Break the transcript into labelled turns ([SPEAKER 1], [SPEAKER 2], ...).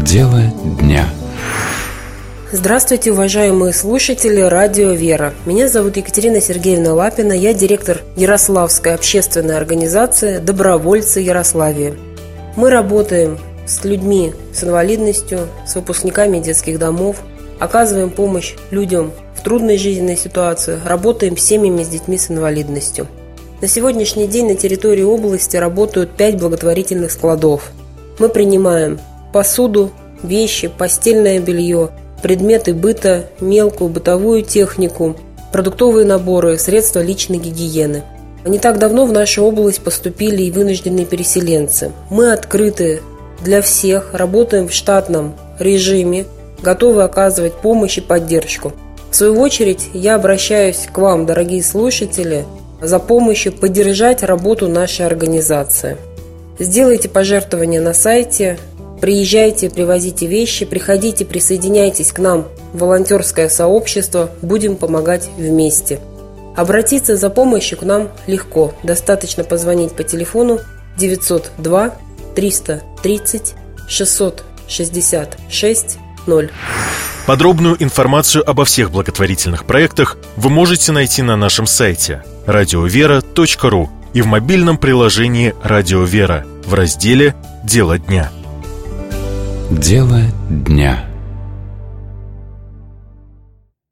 [SPEAKER 1] Дело дня.
[SPEAKER 2] Здравствуйте, уважаемые слушатели радио «Вера». Меня зовут Екатерина Сергеевна Лапина. Я директор Ярославской общественной организации «Добровольцы Ярославии». Мы работаем с людьми с инвалидностью, с выпускниками детских домов, оказываем помощь людям в трудной жизненной ситуации, работаем с семьями с детьми с инвалидностью. На сегодняшний день на территории области работают 5 благотворительных складов. Мы принимаем посуду, вещи, постельное белье, предметы быта, мелкую бытовую технику, продуктовые наборы, средства личной гигиены. Не так давно в нашу область поступили и вынужденные переселенцы. Мы открыты для всех, работаем в штатном режиме, готовы оказывать помощь и поддержку. В свою очередь, я обращаюсь к вам, дорогие слушатели, за помощью поддержать работу нашей организации. Сделайте пожертвования на сайте, приезжайте, привозите вещи, приходите, присоединяйтесь к нам в волонтерское сообщество, будем помогать вместе. Обратиться за помощью к нам легко. Достаточно позвонить по телефону 902 330 666 0.
[SPEAKER 3] Подробную информацию обо всех благотворительных проектах вы можете найти на нашем сайте radiovera.ru и в мобильном приложении «Радио Вера» в разделе «Дело дня».
[SPEAKER 1] Дело дня.